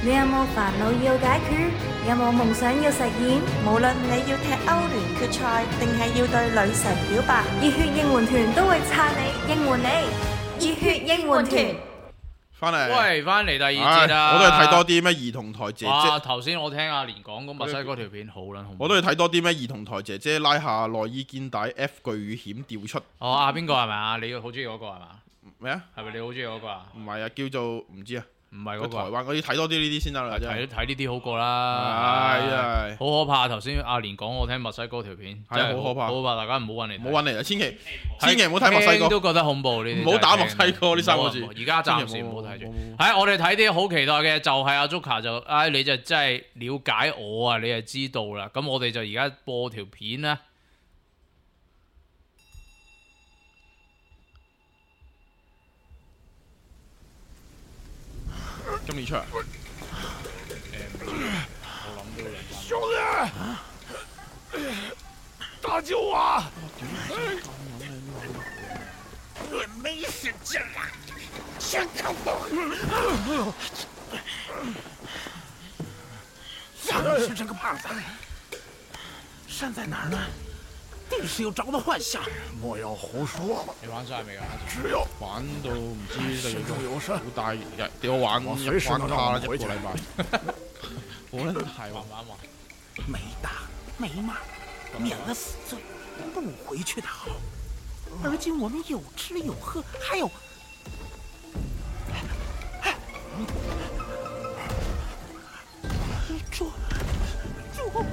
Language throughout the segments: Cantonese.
你有冇煩惱要解決？有冇夢想要實現？ 無論你要踢歐聯決賽，定係要對女神表白， 熱血應援團都會撐你，應援你。熱血應援團。 翻嚟， 喂，翻嚟第二節啦。 我都係睇多啲咩兒童台姐哇！ 姐。 頭先我聽阿蓮講嗰墨西哥條片好撚恐怖。 我都係睇多啲咩兒童台姐姐拉下內衣肩帶 F 巨險掉出。 哦，阿邊個係咪啊？你好中意嗰個係嘛？ 咩啊？ 係咪你好中意嗰個啊？ 唔係啊，叫做唔知啊。 唔係嗰個。 台灣，我要睇多啲呢啲先得啦。 睇呢啲好過啦。 係好可怕！頭先阿蓮講我聽墨西哥條片，真係好可怕。 好可怕！大家唔好揾嚟。 唔好揾嚟啊！千祈唔好睇墨西哥。 都覺得恐怖呢啲。 唔好打墨西哥呢三個字。 而家暫時唔好睇住。係我哋睇啲好期待嘅，就係阿 Joker 就，你就真係了解我啊！你就知道啦。咁我哋就而家播條片啦。 今年出啊！ 兄弟，大救我！也没时间了，先看我！下面是这个胖子，山在哪儿呢？定是有着的幻象。莫要胡说！ 你玩晒未啊？ 只有玩到唔知就有事。 好大日，屌我玩我隨時能讓我回去。 一個禮拜。好撚係慢慢玩。 没打没骂，免了死罪，不回去的好。而今我们有吃有喝，还有。救我！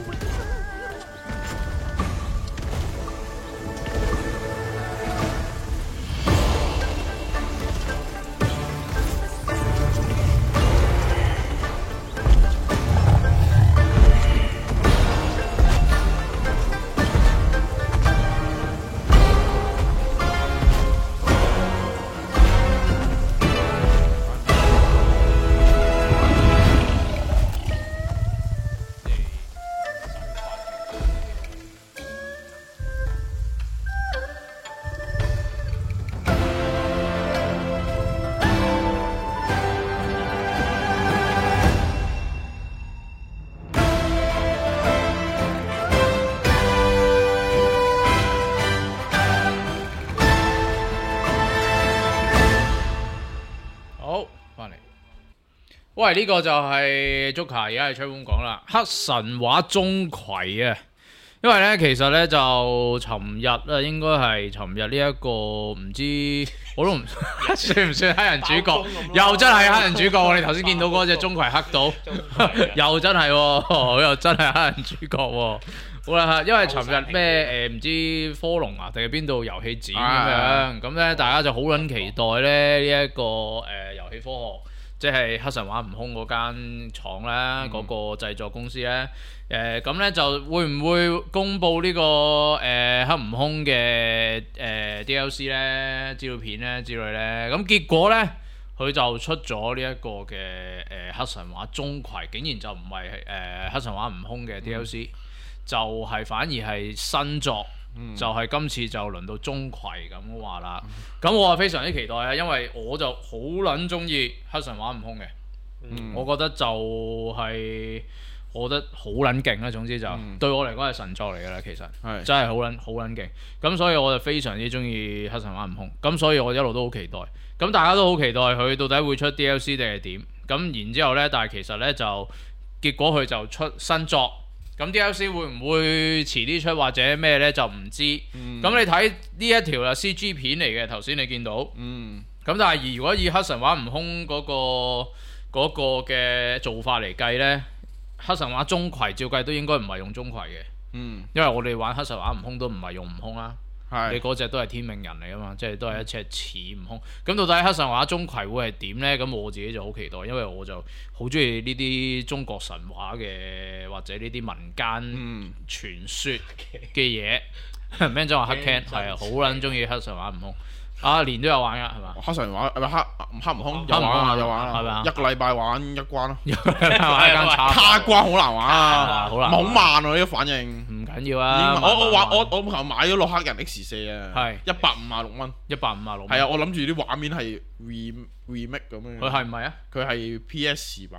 喂，呢個就係 Joker 而家係吹風講啦，黑神話鐘馗啊！因為咧，其實咧就尋日啊，應該係尋日呢一個唔知我都唔算唔算黑人主角，又真係黑人主角。我哋頭先見到嗰隻鐘馗黑到，又真係喎，又真係黑人主角喎。好啦，因為尋日咩唔知科隆啊定係邊度遊戲展咁樣，咁咧大家就好撚期待咧呢一個遊戲科學。即係黑神話悟空嗰間廠咧，嗰個製作公司咧，咁咧就會唔會公佈呢個黑悟空嘅DLC 咧、資料片咧之類咧？咁結果咧，佢就出咗呢一個嘅黑神話鐘馗，竟然就唔係黑神話悟空嘅 DLC，就係反而係新作。就係今次就輪到鐘馗咁話啦，咁我係非常之期待啊，因為我就好撚中意黑神話悟空嘅，我覺得就係我覺得好撚勁啦，總之就對我嚟講係神作嚟㗎啦，其實真係好撚勁，咁所以我就非常之中意黑神話悟空，咁所以我一路都好期待，咁大家都好期待佢到底會出 DLC 定係點，咁然之後呢，但係其實呢，就結果佢就出新作。咁 DLC 會唔會遲啲出或者咩呢？就唔知。咁你睇呢一條係 CG 片嚟嘅，頭先你見到。咁但係如果以黑神話悟空嗰個嘅做法嚟計呢，黑神話鐘馗照計都應該唔係用鐘馗嘅。因為我哋玩黑神話悟空都唔係用悟空啦。你嗰隻都係天命人嚟㗎嘛，即係都係一隻似悟空。咁到底黑神話鐘馗會係點呢？咁我自己就好期待，因為我就好中意呢啲中國神話嘅或者呢啲民間傳說嘅嘢。咩真話黑 can 係啊，好撚中意黑神話悟空。阿連都有玩㗎係嘛？ 黑神話黑悟空有玩係咪？一個禮拜玩一關咯。卡關好難玩啊，好慢喎呢個反應。 唔緊要啊！ 我琴日買咗洛克人 X4啊，係156蚊。 156蚊。 係啊，我諗住啲畫面係 remake 咁樣。 佢係唔係啊？ 佢係 PS 版。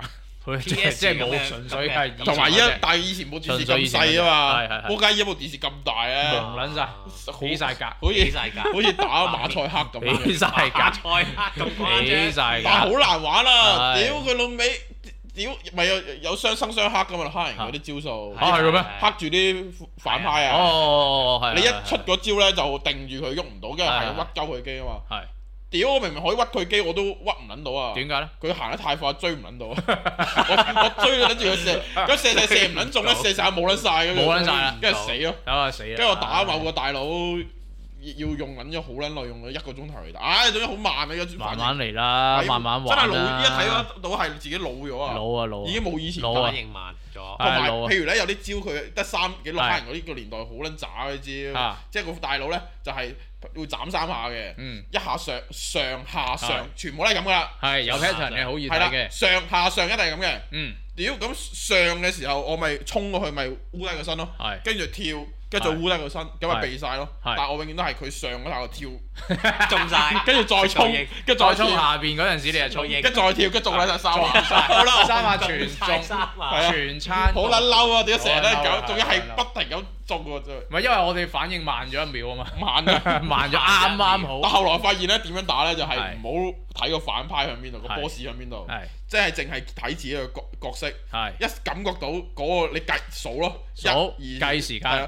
佢即係冇純粹係同埋但係以前部電視咁細啊嘛，我介意部電視咁大啊， 蒙撚晒，起晒格， 好似打馬賽克咁， 起晒格， 馬賽克咁誇張， 起晒格， 但係好難玩啊！屌佢老味，屌咪有雙生雙黑噶嘛，黑人嗰啲招數， 係嘅咩？ 黑住啲反派啊！ 係。 你一出嗰招咧就定住佢喐唔到，跟住係咁屈鳩佢機啊嘛。 係。 屌我明明可以屈佢機，我都屈唔撚到啊！點解咧？佢行得太快，追唔撚到啊！我追撚住佢射，咁射唔撚中咧，射晒冇撚晒咁樣，冇撚晒啦，跟住死咯，跟住我打某個大佬。要用撚咗好撚耐，用咗1個鐘頭嚟打，總之好慢啊！ 慢慢嚟啦，慢慢玩啦。 真係老，一睇到係自己老咗啊！ 老， 已經冇以前反應慢咗。 同埋譬如咧，有啲招佢得3幾6黑人嗰啲個年代好撚渣嗰啲招，即係個大佬咧就係會斬3下嘅，一下上下上，全部都係咁噶啦。係有 pattern 嘅，好易睇嘅。上下上一定係咁嘅。屌咁上嘅時候，我咪衝過去，咪烏低個身咯。跟住跳。跟住再烏低個身，咁咪避晒咯。但係我永遠都係佢上嗰下個跳中晒， 跟住再衝，跟住再衝下邊嗰陣時，你係衝， 跟住再跳，跟住中曬3下， 好啦，3下全中，全餐好撚嬲啊！點解成日都係咁？仲要係不停咁中喎，真係。 唔係因為我哋反應慢咗1秒啊嘛，慢咗啱好。 但後來發現咧，點樣打咧就係唔好睇個反派向邊度，個 boss 向邊度，即係淨係睇自己個角色。一感覺到嗰個你計數咯，1、2計時間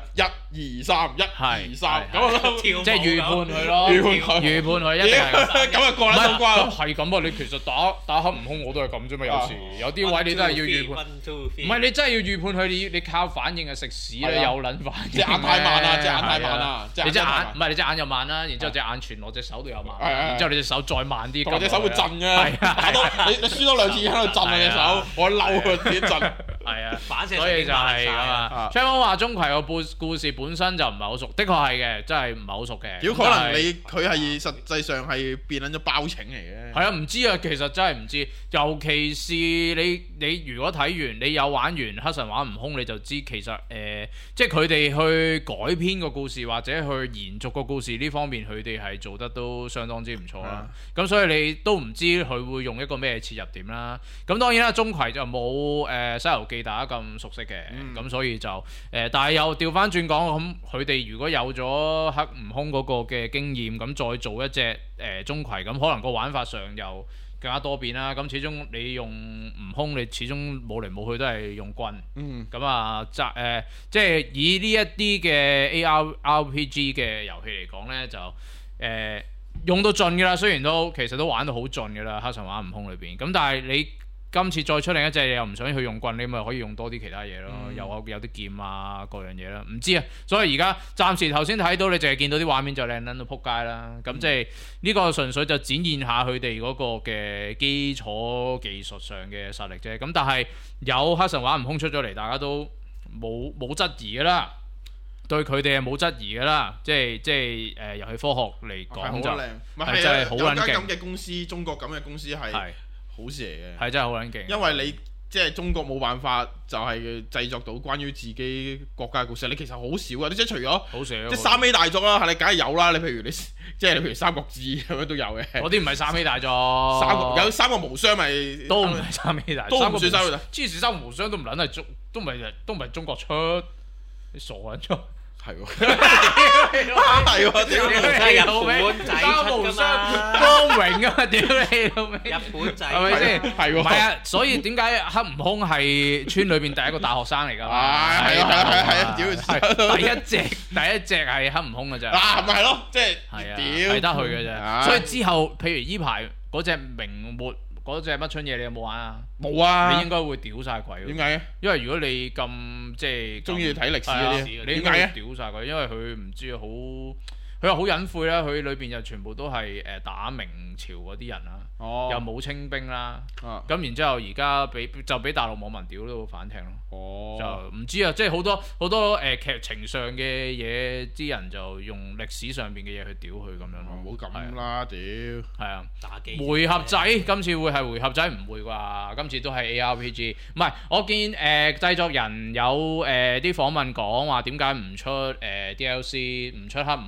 ，1、2、3，1、2、3，咁即係預判佢咯，預判佢一定係咁啊過啦，過關。 係咁啊！你其實打黑悟空我都係咁啫嘛，有時有啲位你都係要預判，唔係你真係要預判佢，你靠反應係食屎啦，有撚反應。 隻眼太慢啦，隻眼太慢啦， 你隻眼唔係你隻眼又慢啦，然之後隻眼傳落隻手度又慢，然之後你隻手再慢啲， 我隻手會震嘅，打到你輸多2次喺度震啊隻手，我嬲佢自己震。 係啊，所以就係咁啊。張方話鍾馗個故事本身就唔係好熟，的確係嘅，真係唔係好熟嘅。 如果可能佢係實際上係變緊咗包拯嚟嘅。 係啊，唔知啊，其實真係唔知。尤其是你如果睇完，你有玩完《黑神話悟空》，你就知其實即係佢哋去改編個故事或者去延續個故事呢方面，佢哋係做得都相當之唔錯啦。咁所以你都唔知佢會用一個咩切入點啦。咁當然啦，鍾馗就冇《西遊記》大家咁熟悉嘅，咁所以就但係又調翻轉講，咁佢哋如果有咗黑悟空嗰個嘅經驗，咁再做一隻鍾馗，咁可能個玩法上又更加多變啦。咁始終你用悟空，你始終冇嚟冇去都係用棍。咁啊即係以呢一啲嘅 ARPG 嘅遊戲嚟講呢，就用到盡㗎啦。雖然其實都玩到好盡㗎啦，黑神話悟空裏邊。咁但係你今次再出另一隻，你又唔想去用棍，你咪可以用多啲其他嘢咯，有啲劍啊，各樣嘢啦。唔知啊，所以而家暫時頭先睇到，你淨係見到啲畫面就靚撚到撲街啦。咁即係呢個純粹就展現下佢哋嗰個嘅基礎技術上嘅實力啫。咁但係有黑神話悟空出咗嚟，大家都冇質疑㗎啦。對佢哋係冇質疑㗎啦，即係遊戲科學嚟講就係真係好撚勁。 咁嘅公司，中國咁嘅公司係好事嚟嘅， 係真係好撚勁。 因為你即係中國冇辦法就係製作到關於自己國家嘅故事，你其實好少啊！你即係除咗好少，即係3A 大作啦，係你梗係有啦。你譬如《三國志》咁樣都有嘅。嗰啲唔係3A 大作，有三國無雙咪都唔係3A 大作，都唔算3A大作。之前三國無雙都唔撚係都唔係中國出，你傻撚出。係喎， 係喎，屌你日本仔出㗎嘛， 光榮啊嘛，屌你老味， 日本仔係咪先？係喎，唔係啊，所以點解黑悟空係村裏邊第一個大學生嚟㗎嘛？係啊，屌！第一隻係黑悟空㗎咋？ 嗱，咪係咯，即係係得佢嘅啫。所以之後，譬如依排嗰隻明末。嗰隻乜春嘢你有冇玩啊？冇啊！你應該會屌晒鬼。點解嘅？因為如果你咁即係中意睇歷史嗰啲，你應該會屌晒鬼，因為佢唔知好，佢又好隱晦啦。佢裏邊就全部都係打明朝嗰啲人啦，又冇清兵啦。咁然之後而家就俾大陸網民屌到反艇咯。就唔知啊，即係好多劇情上嘅嘢，啲人就用歷史上邊嘅嘢去屌佢咁樣咯。唔好咁啦，屌！係啊，打機回合仔今次會係回合仔唔會啩？今次都係 ARPG。唔係，我見製作人有啲訪問講話點解唔出DLC，唔出黑悟空嘅DLC，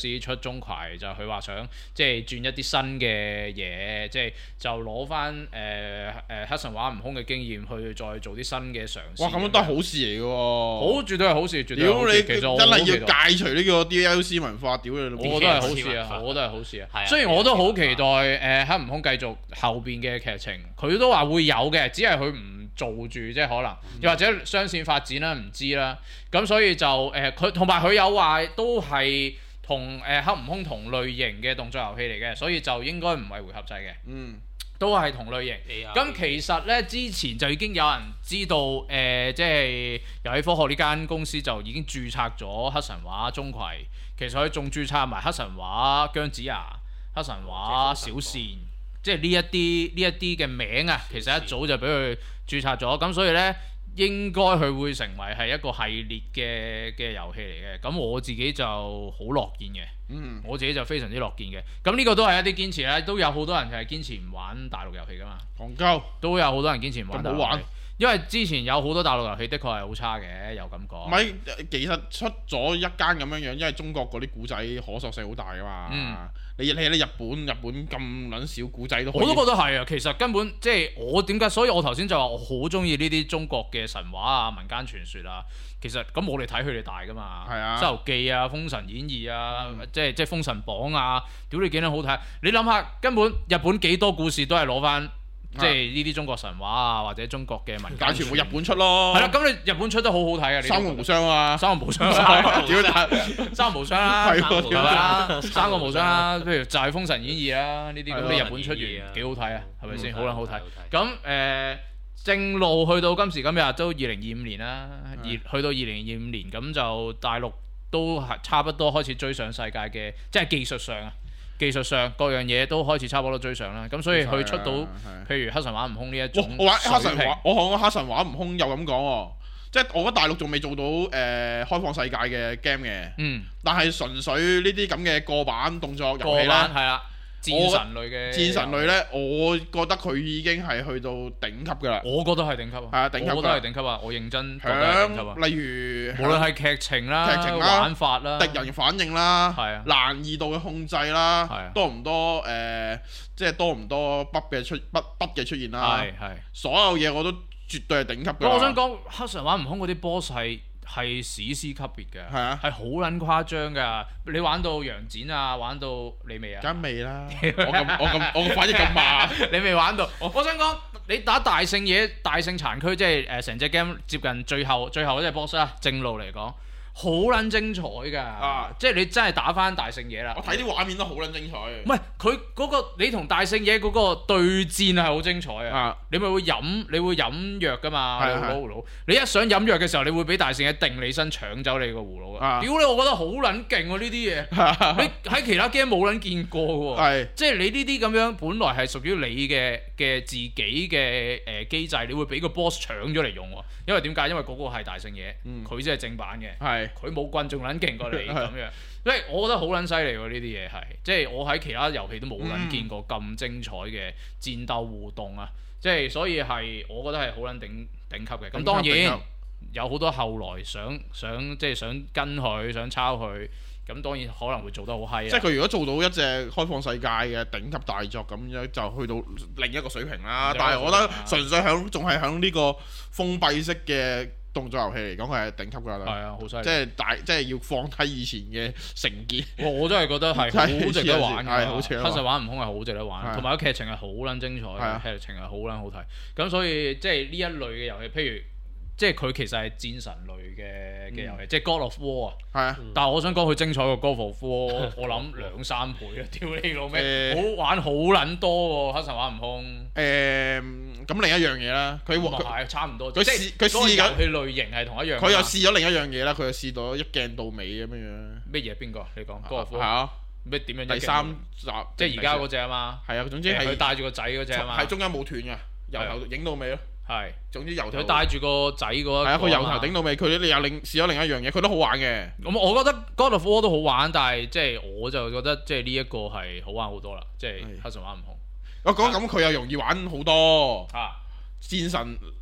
DLC 出鍾馗，就佢話想即係轉一啲新嘅嘢，即係就攞翻黑神話悟空嘅經驗去再做啲新嘅嘗試。 哇！咁樣都係好事嚟嘅喎。 好，絕對係好事，絕對係好事。 屌你其實我真係要戒除呢個 DLC 文化，屌你老母！ 我覺得係好事啊，我覺得係好事啊。雖然我都好期待黑悟空繼續後邊嘅劇情，佢都話會有嘅，只係佢唔做住，即係可能，又或者雙線發展啦，唔知啦。咁所以就佢同埋佢有話都係同黑悟空同類型嘅動作遊戲嚟嘅，所以就應該唔係回合制嘅。都係同類型。咁其實呢，之前就已經有人知道即係遊戲科學呢間公司就已經註冊咗黑神話鍾馗，其實佢仲註冊埋黑神話姜子牙、黑神話小倩，即係呢一啲嘅名啊，其實一早就俾佢註冊咗，咁所以呢，應該佢會成為係一個系列嘅遊戲嚟嘅。咁我自己就好樂見嘅，我自己就非常之樂見嘅。咁呢個都係一啲堅持啦，都有好多人係堅持唔玩大陸遊戲噶嘛， 戇鳩都有好多人堅持唔玩大陸遊戲。 咁好玩， 因為之前有好多大陸遊戲的確係好差嘅，有咁講。 唔係，其實出咗一間咁樣樣，因為中國嗰啲古仔可塑性好大噶嘛。你日本咁撚少古仔都可以， 我都覺得係啊。其實根本即係我點解，所以我頭先就話我好中意呢啲中國嘅神話啊、民間傳說啊。其實咁我哋睇佢哋大噶嘛，《西遊記》啊、《封神演義》啊，即係《封神榜》啊，屌你幾撚好睇！你諗下，根本日本幾多故事都係攞翻。即係呢啲中國神話啊，或者中國嘅民間， 但全部日本出咯。 係啦，咁你日本出得好好睇啊！ 三國無雙啊， 三國無雙啊， 屌三國無雙啦， 係喎， 三國無雙啦，譬如就係《封神演義》啦，呢啲咁你日本出完幾好睇啊，係咪先？好撚好睇。咁正路去到今時今日都2025年啦，去到2025年咁就大陸都係差不多開始追上世界嘅，即係技術上各樣嘢都開始差唔多追上啦，咁所以佢出到譬如黑神話悟空呢一種水平， 我講黑神話悟空又咁講喎，即係我覺得大陸仲未做到開放世界嘅 game 嘅，但係純粹呢啲咁嘅過版動作遊戲咧，係啦。戰神類呢，我覺得佢已經係去到頂級㗎啦。我覺得係頂級啊！係啊，頂級我覺得係頂級啊！我認真覺得係頂級啊！例如無論係劇情啦、玩法啦、敵人反應啦、難易度嘅控制啦，多唔多即係多唔多筆嘅出現啦？所有嘢我都絕對係頂級㗎。我想講黑神話悟空嗰啲 boss 係史詩級別嘅，係好撚誇張㗎！你玩到楊戩啊，玩到你未啊？梗未啦！我反應咁慢，你未玩到？我想講，你打大聖殘區，即係成隻 game 接近最後嗰隻 boss 啦，正路嚟講。好撚精彩㗎！即係你真係打翻大聖爺啦！我睇啲畫面都好撚精彩。唔係佢嗰個你同大聖爺嗰個對戰係好精彩啊！你咪會飲藥㗎嘛？攞葫蘆，你一想飲藥嘅時候，你會俾大聖爺定你身搶走你個葫蘆啊！屌你！我覺得好撚勁喎呢啲嘢，你喺其他 game 冇撚見過喎。即係你呢啲咁樣，本來係屬於你嘅自己嘅機制，你會俾個 boss 搶咗嚟用喎。因為點解？因為嗰個係大聖爺，佢先係正版嘅。佢冇棍仲撚勁過你咁樣，即係我覺得好撚犀利喎！呢啲嘢係，即係我喺其他遊戲都冇撚見過咁精彩嘅戰鬥互動啊！即係所以係，我覺得係好撚頂級嘅。咁當然有好多後來想跟佢，想抄佢，咁當然可能會做得好閪啊！即係佢如果做到一隻開放世界嘅頂級大作咁樣，就去到另一個水平啦。但係我覺得純粹仲係響呢個封閉式嘅動作遊戲嚟講，佢係頂級㗎啦。係啊，好犀利！即係要放低以前嘅成見。我真係覺得係好值得玩嘅。黑神話悟空係好值得玩，同埋個劇情係好撚精彩，劇情係好撚好睇。咁所以即係呢一類嘅遊戲，譬如即係佢其實係戰神類嘅遊戲，即係 God of War 啊。係啊。但係我想講佢精彩過 God of War，我諗2-3倍啊！屌你老味，好玩好撚多喎！黑神話悟空。咁另一樣嘢啦，佢差唔多，佢試緊遊戲類型係同一樣。佢又試咗另一樣嘢啦，佢又試到一鏡到尾咁樣樣。咩嘢？邊個？你講 God of War。係啊。咩點樣？第3集即係而家嗰隻啊嘛。係啊，總之係佢帶住個仔嗰隻啊嘛。係中間冇斷㗎，由頭影到尾咯。係。總之由頭。佢帶住個仔嗰一個。係啊，佢由頭頂到尾，佢你又試咗另一樣嘢，佢都好玩嘅。咁我覺得 God of War 都好玩，但係即係我就覺得即係呢一個係好玩好多啦，即係黑神話悟空。我講咁佢又容易玩好多。戰神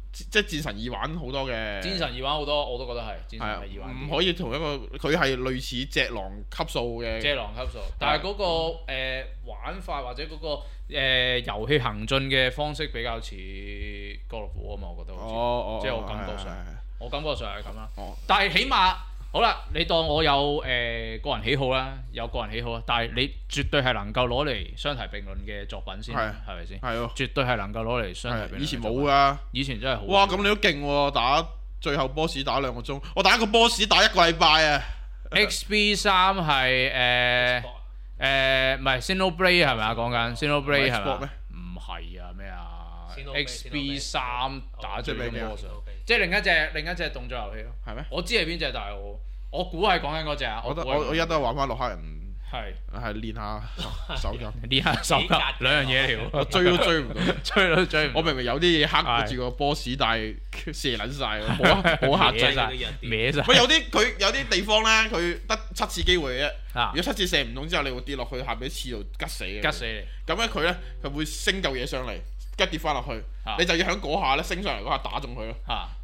即係戰神二玩好多嘅。 戰神二玩好多，我都覺得係戰神係二玩。 唔可以同一個，佢係類似隻狼級數嘅。 隻狼級數，但係嗰個玩法或者嗰個遊戲行進嘅方式比較似God of War啊嘛，我覺得好似。即係我感覺上，我感覺上係咁啦。但係起碼好啦，你當我有個人喜好啦，有個人喜好啦，但係你絕對係能夠攞嚟相提並論嘅作品先，係咪先？係喎，絕對係能夠攞嚟相提並論。 以前冇㗎， 以前真係好。 哇！咁你都勁喎，打最後 boss 打2個鐘，我打一個 boss 打1個禮拜啊。 XB3係唔係 Xenoblade 係咪啊？講緊 Xenoblade 係咪？唔係啊咩啊 ？XB3 打最終 boss，即係另一隻動作遊戲咯。係咩？我知係邊隻，但係我估係講緊嗰隻啊。 我而家都係玩翻洛克人。係練下手感，練下手感，兩樣嘢嚟喎。追都追唔到，追都追唔到。我明明有啲嘢克住個 boss，但係射撚曬，冇克制晒，歪晒。喂，有啲地方咧，佢得7次機會嘅啫。如果7次射唔中之後，你會跌落去下邊刺度吉死嘅。吉死你。咁咧佢會升嚿嘢上嚟，跟住跌翻落去，你就要喺嗰下咧升上嚟嗰下打中佢咯。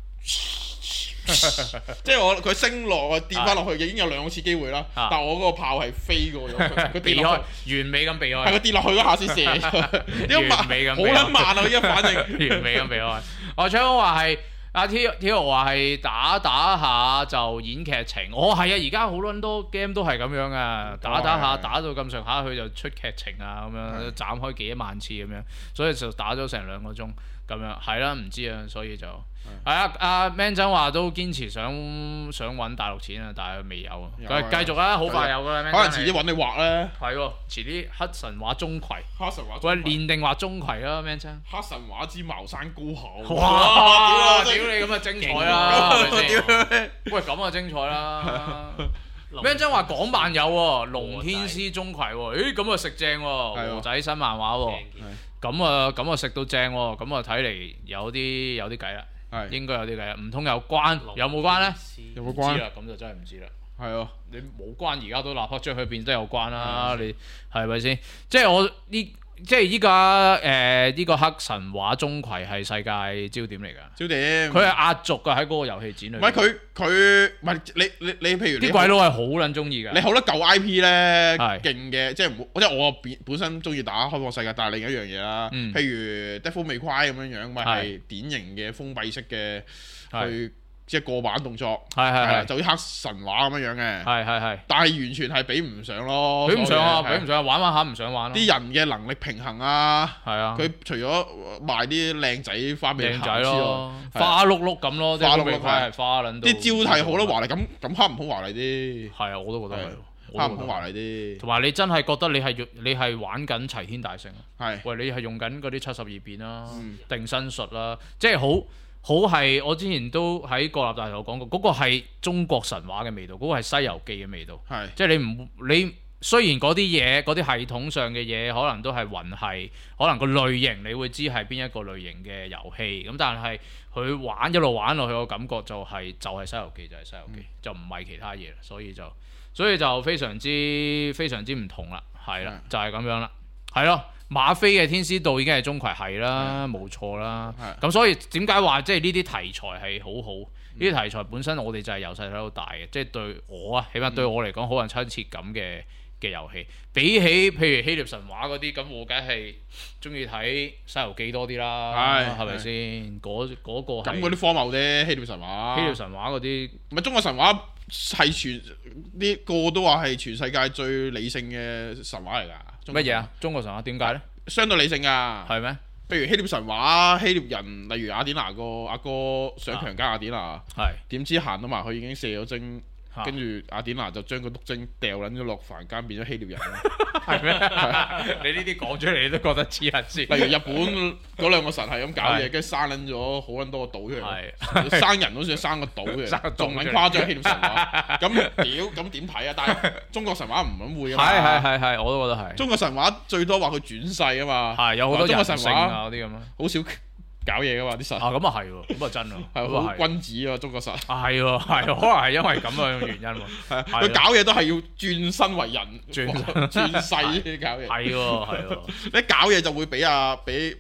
即係佢升落跌翻落去已經有2次機會啦，但係我嗰個炮係飛過咗，佢跌落去，完美咁避開，係佢跌落去嗰下先射，完美咁好撚慢啊！依家反正完美咁避開。我昌話係阿 Tio 話係打下就演劇情，係啊！而家好多 game 都係咁樣啊，打下打到咁上下佢就出劇情啊，咁樣斬開幾萬次咁樣，所以就打咗成2個鐘咁樣，係啦，唔知啊，所以就。係啊，阿 Man 真話都堅持想揾大陸錢啊，但係未有啊。繼續啦，好快有噶啦。可能遲啲揾你畫咧。係喎，遲啲黑神話鍾馗。黑神話。喂，練定畫鍾馗啦 ，Man 真。黑神話之茅山高手。哇！屌你咁啊精彩啦！喂，咁啊精彩啦！Man 真話港漫有喎，龍天師鍾馗喎，咁啊食正喎，和仔新漫畫喎。咁啊食到正喎，咁啊睇嚟有啲計啦。應該有啲嘅，唔通有關？有冇關呢？有冇關？唔知啦，咁就真係唔知啦。係啊，你冇關而家都立刻將佢變得有關啦。你係咪先？即係依家呢個黑神話鍾馗係世界焦點嚟㗎。焦點。佢係壓軸㗎喺嗰個遊戲展裏。唔係佢唔係你譬如啲鬼佬係好撚中意㗎。你好多舊 IP 咧勁嘅，即係我本身中意打開放世界，但係另一樣嘢啦。譬如 Devil May Cry 咁樣咪係典型嘅封閉式嘅去。即係過版動作，係就好似黑神話咁樣嘅，係，但係完全係比唔上咯，比唔上啊，玩下唔想玩咯。啲人嘅能力平衡啊，係啊，佢除咗賣啲靚仔花俾你行之外，花碌碌咁咯，花碌碌係花撚到。啲招係好得華麗，咁黑悟空華麗啲，係啊，我都覺得係，黑悟空華麗啲。同埋你真係覺得你係玩緊齊天大聖，係，喂，你係用緊嗰啲72變啦，定身術啦，即係好係，我之前都喺國立大學講過，嗰個係中國神話嘅味道，嗰個係《西遊記》嘅味道。係，即係你雖然嗰啲嘢，嗰啲系統上嘅嘢，可能都係魂系，可能個類型你會知係邊一個類型嘅遊戲，咁但係佢一路玩落去個感覺就係《西遊記》，就係《西遊記》，就唔係其他嘢啦，所以就非常之唔同啦，係啦，就係咁樣啦，係咯。馬飛嘅天師道已經係鍾馗係啦，冇錯啦。咁所以點解話即係呢啲題材係好好？呢啲題材本身我哋就係由細睇到大嘅，即係對我啊，起碼對我嚟講好有親切感嘅遊戲。比起譬如希臘神話嗰啲，咁我梗係中意睇《西遊記》多啲啦，係咪先？嗰個咁嗰啲荒謬啫，希臘神話。希臘神話嗰啲唔係中國神話係呢個都話係全世界最理性嘅神話嚟㗎。乜嘢啊？中國神話點解呢？相對理性㗎，係咩？譬如希臘神話，希臘人例如雅典娜個阿哥想強姦雅典娜，點知行到埋佢已經射咗精，跟住雅典娜就將個毒精掉撚咗落凡間，變咗希臘人。係咩？你呢啲講出嚟你都覺得黐撚線。例如日本嗰2個神係咁搞嘢，跟住生撚咗好撚多個島出嚟，生人好似生個島嘅，仲撚誇張希臘神話。咁點睇啊？但係中國神話唔撚會㗎嘛。係，我都覺得係。中國神話最多話佢轉世啊嘛。係有好多人性啊嗰啲咁啊，好少搞嘢㗎嘛啲神。啊咁啊係喎，咁啊真啊，係好君子啊中國神。係喎，可能係因為咁樣原因喎。佢搞嘢都係要轉身為人，轉世搞嘢。係喎。你搞嘢就會俾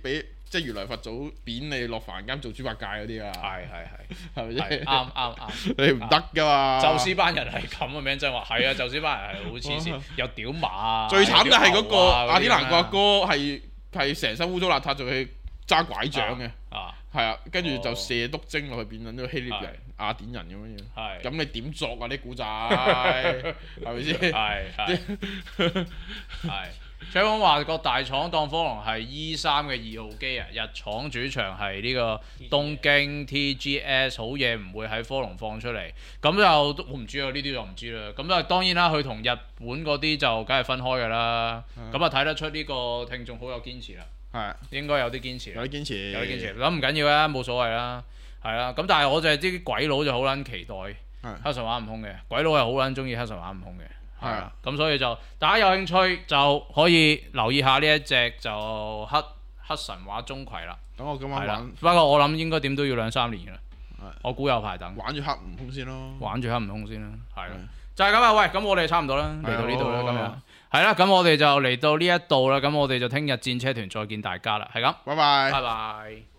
即係如來佛祖貶你落凡間做豬八戒嗰啲啊。係咪先？ 啱。 你唔得噶嘛？ 宙斯班人係咁嘅名真話，係啊，宙斯班人係好黐線，又屌馬啊。 最慘就係嗰個阿典蘭個阿哥係成身污糟邋遢，仲去揸拐杖嘅。係啊，跟住就射篤精落去變緊咗希臘人、雅典人咁樣樣。咁你點作啊啲古仔？係咪先？ 係。吹風話個大廠當科隆係 E3 嘅2號機啊，日廠主場係呢個東京 TGS， 好嘢唔會喺科隆放出嚟。咁就我唔知啊，呢啲就唔知啦。咁啊當然啦，佢同日本嗰啲就梗係分開㗎啦。咁啊睇得出呢個聽眾好有堅持啦。應該有啲堅持。有啲堅持。咁唔緊要啊，冇所謂啦。係啦。咁但係我就係啲鬼佬就好撚期待黑神話悟空嘅，鬼佬係好撚中意黑神話悟空嘅。係啊，咁所以就大家有興趣就可以留意下呢一隻就黑神話鍾馗啦。 等我今晚玩， 不過我諗應該點都要2-3年㗎啦。我估有排等。 玩住黑悟空先咯。係啦， 就係咁啊！喂，咁我哋差唔多啦，嚟到呢度啦，今日係啦，咁我哋就嚟到呢一度啦，咁我哋就聽日戰車團再見大家啦，係咁， 拜拜。 拜拜。